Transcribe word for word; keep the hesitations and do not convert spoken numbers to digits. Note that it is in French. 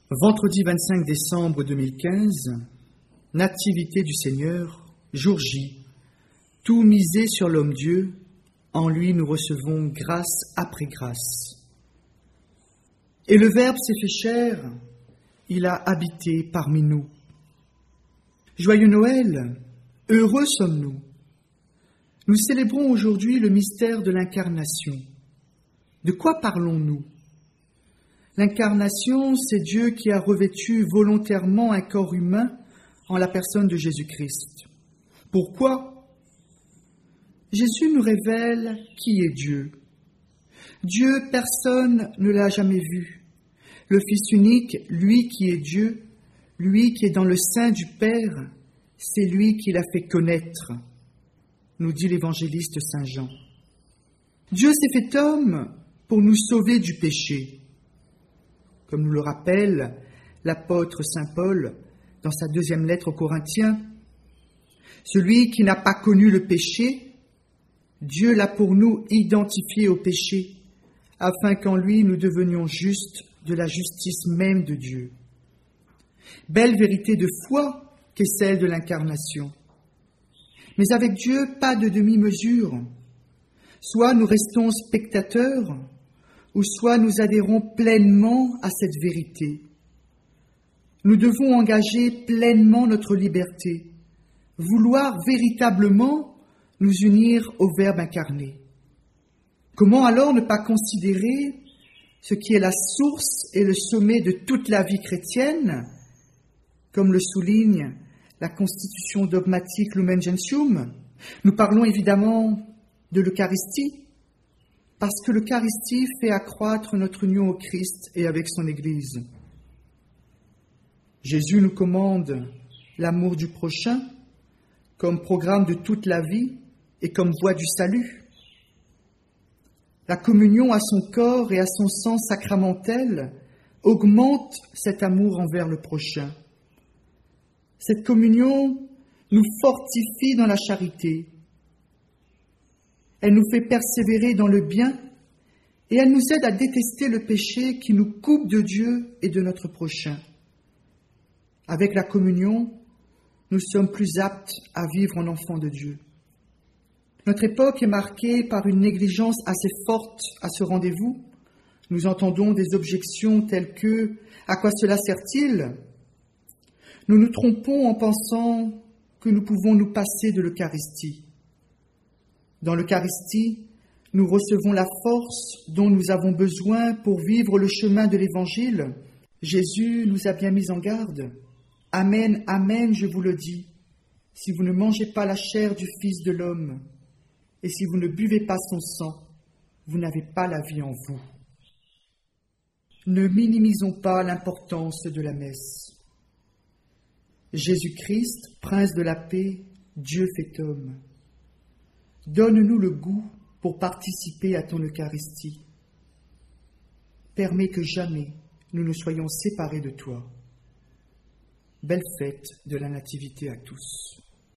Vendredi vingt-cinq décembre deux mille quinze, Nativité du Seigneur, jour J. Tout misé sur l'homme-dieu, en lui nous recevons grâce après grâce. Et le Verbe s'est fait chair, il a habité parmi nous. Joyeux Noël, heureux sommes-nous. Nous célébrons aujourd'hui le mystère de l'incarnation. De quoi parlons-nous ? L'incarnation, c'est Dieu qui a revêtu volontairement un corps humain en la personne de Jésus-Christ. Pourquoi ? Jésus nous révèle qui est Dieu. Dieu, personne ne l'a jamais vu. Le Fils unique, lui qui est Dieu, lui qui est dans le sein du Père, c'est lui qui l'a fait connaître, nous dit l'évangéliste Saint Jean. Dieu s'est fait homme pour nous sauver du péché. Comme nous le rappelle l'apôtre Saint Paul dans sa deuxième lettre aux Corinthiens, celui qui n'a pas connu le péché, Dieu l'a pour nous identifié au péché, afin qu'en lui nous devenions justes de la justice même de Dieu. Belle vérité de foi qu'est celle de l'incarnation. Mais avec Dieu, pas de demi-mesure. Soit nous restons spectateurs, ou soit nous adhérons pleinement à cette vérité. Nous devons engager pleinement notre liberté, vouloir véritablement nous unir au Verbe incarné. Comment alors ne pas considérer ce qui est la source et le sommet de toute la vie chrétienne, comme le souligne la constitution dogmatique Lumen Gentium? Nous parlons évidemment de l'Eucharistie, parce que l'Eucharistie fait accroître notre union au Christ et avec son Église. Jésus nous commande l'amour du prochain comme programme de toute la vie et comme voie du salut. La communion à son corps et à son sang sacramentel augmente cet amour envers le prochain. Cette communion nous fortifie dans la charité. Elle nous fait persévérer dans le bien et elle nous aide à détester le péché qui nous coupe de Dieu et de notre prochain. Avec la communion, nous sommes plus aptes à vivre en enfants de Dieu. Notre époque est marquée par une négligence assez forte à ce rendez-vous. Nous entendons des objections telles que « à quoi cela sert-il » Nous nous trompons en pensant que nous pouvons nous passer de l'Eucharistie. Dans l'Eucharistie, nous recevons la force dont nous avons besoin pour vivre le chemin de l'Évangile. Jésus nous a bien mis en garde. Amen, amen, je vous le dis, si vous ne mangez pas la chair du Fils de l'homme, et si vous ne buvez pas son sang, vous n'avez pas la vie en vous. Ne minimisons pas l'importance de la messe. Jésus-Christ, Prince de la paix, Dieu fait homme. Donne-nous le goût pour participer à ton Eucharistie. Permets que jamais nous ne soyons séparés de toi. Belle fête de la Nativité à tous.